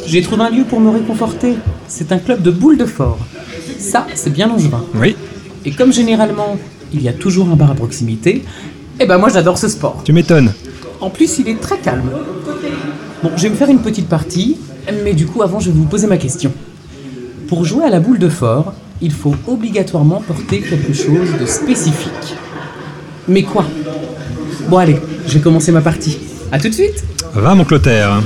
J'ai trouvé un lieu pour me réconforter. C'est un club de boules de fort. Ça, c'est bien Langevin. Oui. Et comme généralement, il y a toujours un bar à proximité, moi j'adore ce sport. Tu m'étonnes. En plus, il est très calme. Bon, je vais me faire une petite partie, mais du coup, avant, je vais vous poser ma question. Pour jouer à la boule de fort, il faut obligatoirement porter quelque chose de spécifique. Mais quoi ? Bon, allez, je vais commencer ma partie. À tout de suite. Va, mon Clotaire.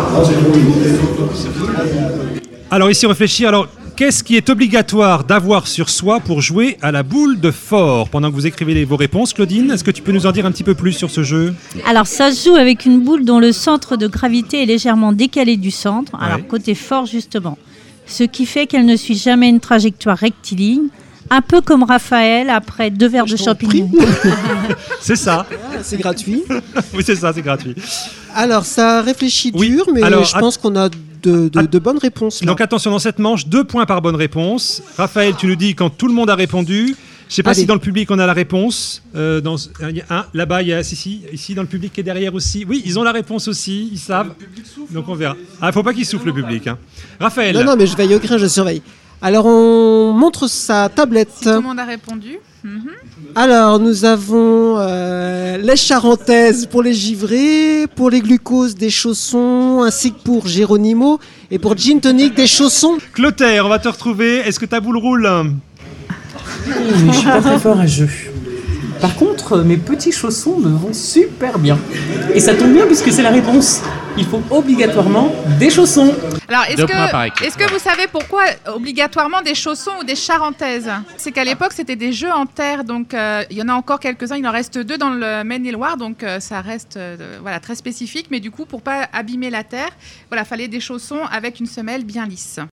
Alors, ici, réfléchir. Alors, qu'est-ce qui est obligatoire d'avoir sur soi pour jouer à la boule de fort ? Pendant que vous écrivez vos réponses, Claudine, est-ce que tu peux nous en dire un petit peu plus sur ce jeu ? Alors, ça se joue avec une boule dont le centre de gravité est légèrement décalé du centre. Alors, Ouais. côté fort, justement. Ce qui fait qu'elle ne suit jamais une trajectoire rectiligne. Un peu comme Raphaël après 2 verres de champignons. C'est ça. C'est gratuit. Oui, c'est ça, c'est gratuit. Alors, ça réfléchit Oui, dur, mais alors, je pense qu'on a de bonnes réponses là. Donc attention, dans cette manche, 2 points par bonne réponse. Raphaël, tu nous dis quand tout le monde a répondu. Je ne sais pas Allez. si dans le public on a la réponse. Il y a un là-bas, il y a ici dans le public qui est derrière aussi. Oui, ils ont la réponse aussi, ils savent. Donc on verra. Ah, faut pas qu'il souffle le public. Hein. Raphaël. Non, mais je veille au grain, je surveille. Alors, on montre sa tablette. Si tout le monde a répondu. Alors, nous avons les charentaises pour les givrés, pour les glucoses des chaussons, ainsi que pour Géronimo, et pour Gin Tonic des chaussons. Clotaire, on va te retrouver. Est-ce que ta boule roule ? Mais je suis pas très fort à jeu. Par contre, mes petits chaussons me vont super bien. Et ça tombe bien puisque c'est la réponse. Il faut obligatoirement des chaussons. Alors, Deux points par équipe. est-ce que vous savez pourquoi obligatoirement des chaussons ou des charentaises ? C'est qu'à l'époque, c'était des jeux en terre, donc il y en a encore quelques-uns. Il en reste 2 dans le Maine-et-Loire, donc ça reste très spécifique. Mais du coup, pour pas abîmer la terre, fallait des chaussons avec une semelle bien lisse.